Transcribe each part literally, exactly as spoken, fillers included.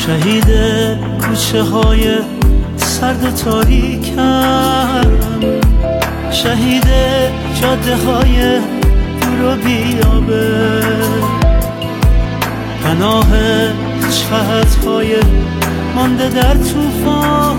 شهید کوچه های سرد تاریکم، شهید جاده های دور و بیابه، پناه چهت‌های مانده در طوفان،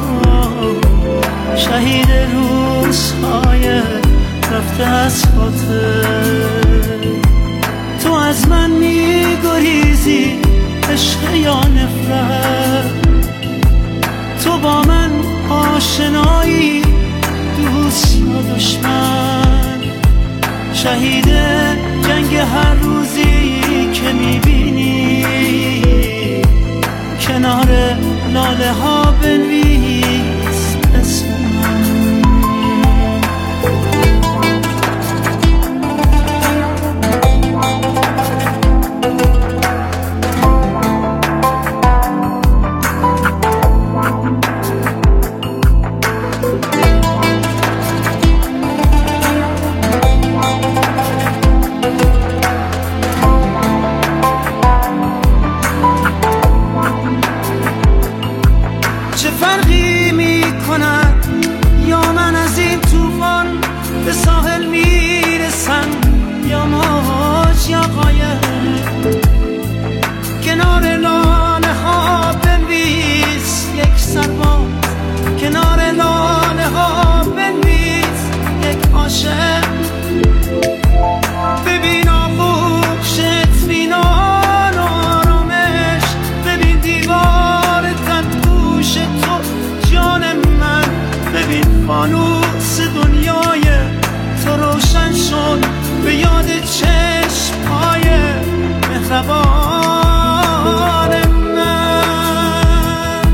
شهید روزهای رفته از خاطر. تو از من میگریزی عشق یا نفرت، تو با من آشنایی دوست یا دشمن، شهید جنگ هر روزی که میبینی کنار لاله ها بنویس اسم من. چه فرقی میکند یا من از این طوفان به ساحل میرسم یا موج یا قایق، کنار لاله ها بنویس یک سرباز، کنار لاله ها بنویس یک عاشق. ببین آغوش اطمینان و آرامش، ببین دیوار تنگوش تو جان من، ببین فانوس دنیای تو روشن شد به یاد چشم‌های مهربان من.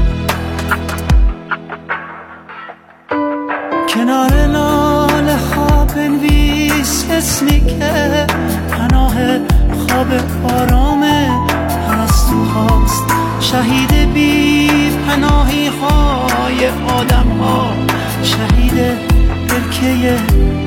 کنار لاله ها بنویس اسمی که پناه خواب آرام پرستوهاست، شهید بی پناهی های آدم ها، شهید برکه